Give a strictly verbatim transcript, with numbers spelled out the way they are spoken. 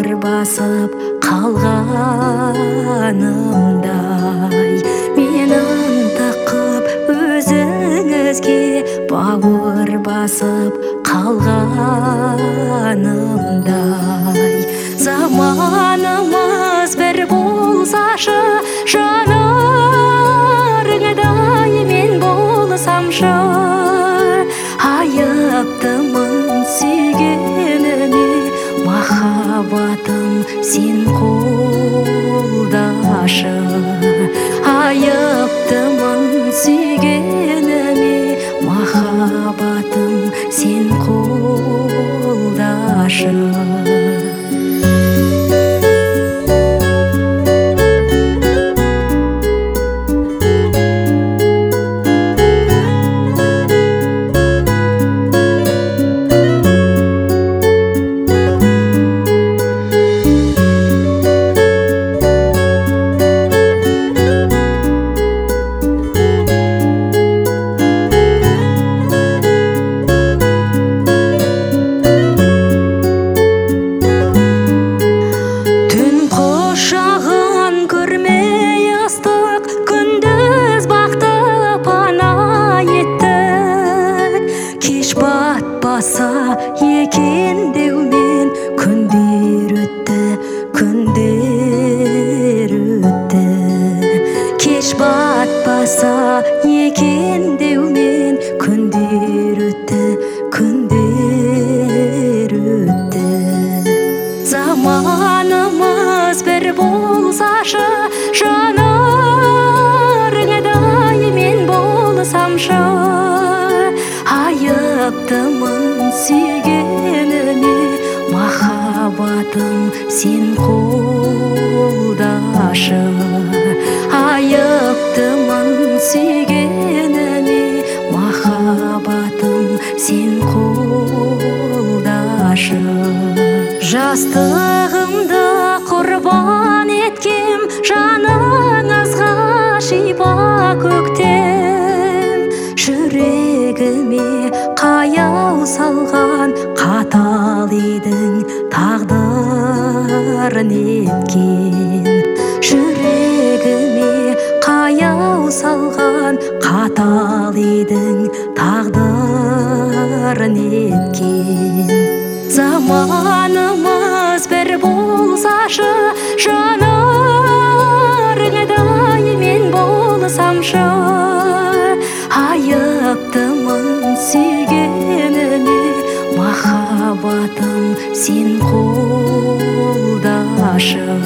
бауыр басып қалғанымдай, мен ынтықып өзіңізге бауыр басып қалғанымдай. Заманымыз бір болсашы, жанарыңдай мен болсамшы, айыптымын сүйгеніме, махаббатым сен қолдашы. Айыптымын сүйгеніме, махаббатым сен қолдашы. Екен деумен күндер өтті, күндер өтті. Кеш батпаса екен деумен күндер өтті, күндер өтті. Заманымыз бір болсашы, жанарыңдай мен болсамшы, айыптымын сүйгеніме, махаббатым сен қолдашы. Айыптымын сүйгеніме, махаббатым сен қолдашы. Жастығымды құрбан еткем, жаныңызға шипа көктем. Жүрегіме қаяу салған қатал едің, тағдыр неткен. Жүрегіме қаяу салған қатал едің, тағдыр неткен. Заманымыз бір болсашы, жанарыңдай мен болсамшы, айыптымын сүйгеніме, махаббатым сен қолдашы.